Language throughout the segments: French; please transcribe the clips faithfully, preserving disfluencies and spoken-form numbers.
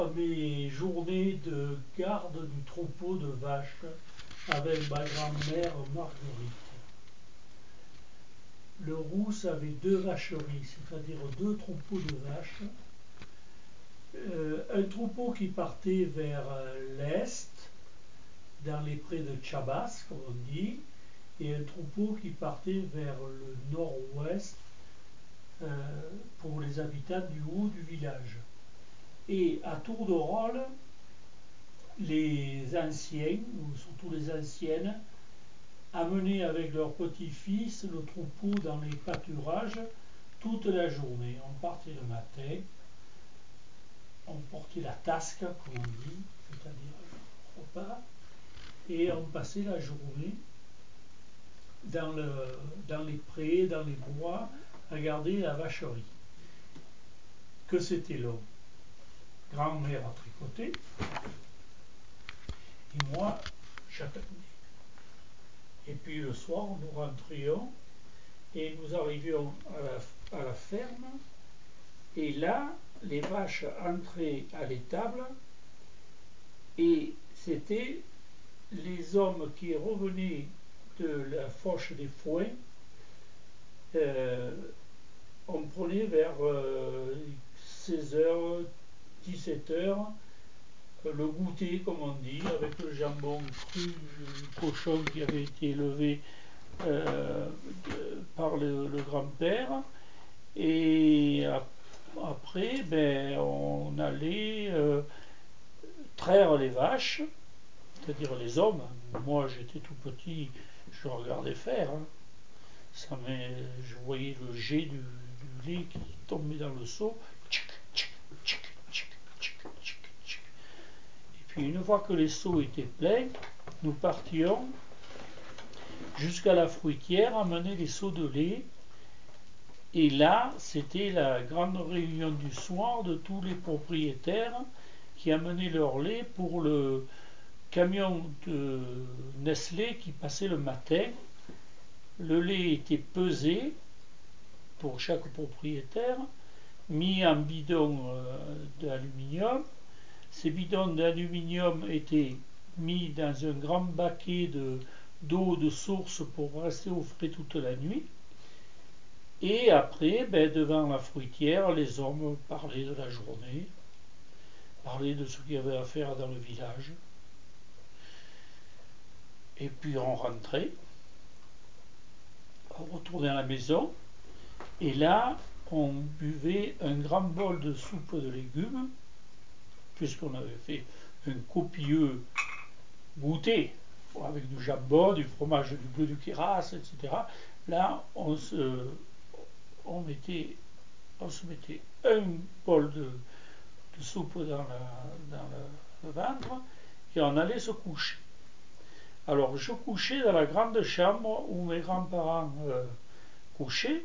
Mes journées de garde du troupeau de vaches avec ma grand-mère Marguerite. Le Rousse avait deux vacheries, c'est-à-dire deux troupeaux de vaches. Euh, un troupeau qui partait vers l'est, dans les prés de Chabas, comme on dit, et un troupeau qui partait vers le nord-ouest euh, pour les habitants du haut du village. Et à tour de rôle, les anciens, ou surtout les anciennes, amenaient avec leurs petits-fils le troupeau dans les pâturages toute la journée. On partait le matin, on portait la tasque, comme on dit, c'est-à-dire le repas, et on passait la journée dans, le, dans les prés, dans les bois, à garder la vacherie. Que c'était long. Grand-mère a tricoté, et moi, j'attendais. Et puis le soir, nous rentrions, et nous arrivions à la, à la ferme, et là, les vaches entraient à l'étable, et c'était les hommes qui revenaient de la foche des foins. Euh, on prenait vers euh, seize heures, dix-sept heures, le goûter, comme on dit, avec le jambon cru du cochon qui avait été élevé euh, de, par le, le grand-père. Et après, ben, on allait euh, traire les vaches, c'est-à-dire les hommes. Moi, j'étais tout petit, je regardais faire. Hein. Ça je voyais le jet du, du lait qui tombait dans le seau. Et puis une fois que les seaux étaient pleins, nous partions jusqu'à la fruitière amener les seaux de lait. Et là, c'était la grande réunion du soir de tous les propriétaires qui amenaient leur lait pour le camion de Nestlé qui passait le matin. Le lait était pesé pour chaque propriétaire, mis en bidon euh, d'aluminium. Ces bidons d'aluminium étaient mis dans un grand baquet de, d'eau de source pour rester au frais toute la nuit. Et après, ben, devant la fruitière, les hommes parlaient de la journée, parlaient de ce qu'il y avait à faire dans le village. Et puis on rentrait, on retournait à la maison, et là, on buvait un grand bol de soupe de légumes, puisqu'on avait fait un copieux goûter, avec du jambon, du fromage, du bleu du Queyras, et cetera. Là, on se, on mettait, on se mettait un bol de, de soupe dans, la, dans le, le ventre, et on allait se coucher. Alors, je couchais dans la grande chambre où mes grands-parents euh, couchaient,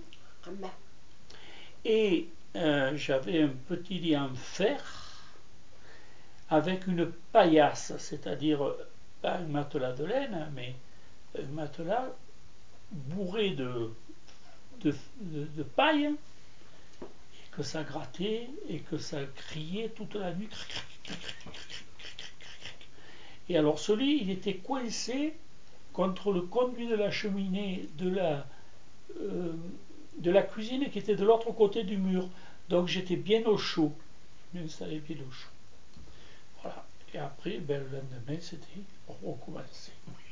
et euh, j'avais un petit lit en fer avec une paillasse, c'est-à-dire pas un matelas de laine, mais un matelas bourré de, de, de, de paille, et que ça grattait et que ça criait toute la nuit. Et alors ce lit, il était coincé contre le conduit de la cheminée de la, euh, de la cuisine qui était de l'autre côté du mur. Donc j'étais bien au chaud. Je m'installais bien au chaud. Voilà. Et après, ben, le lendemain, c'était recommencer.